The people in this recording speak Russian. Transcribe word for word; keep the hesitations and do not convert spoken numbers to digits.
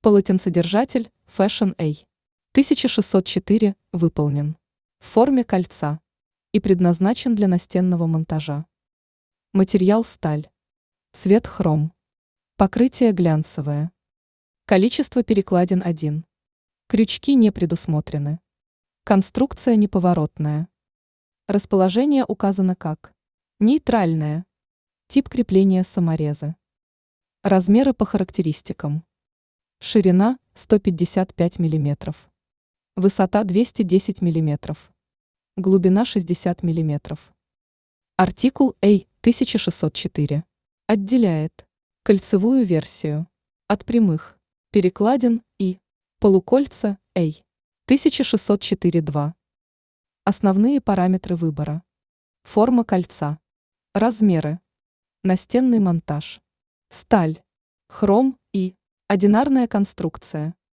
Полотенцедержатель Fashion A тысяча шестьсот четыре выполнен в форме кольца и предназначен для настенного монтажа. Материал сталь. Цвет хром. Покрытие глянцевое. Количество перекладин один. Крючки не предусмотрены. Конструкция неповоротная. Расположение указано как нейтральное. Тип крепления саморезы. Размеры по характеристикам. Ширина сто пятьдесят пять миллиметров. Высота двести десять миллиметров. Глубина шестьдесят миллиметров. Артикул А тысяча шестьсот четыре отделяет кольцевую версию от прямых перекладин и полукольца А тысяча шестьсот четыре два. Основные параметры выбора. Форма кольца. Размеры. Настенный монтаж. Сталь. Хром и одинарная конструкция.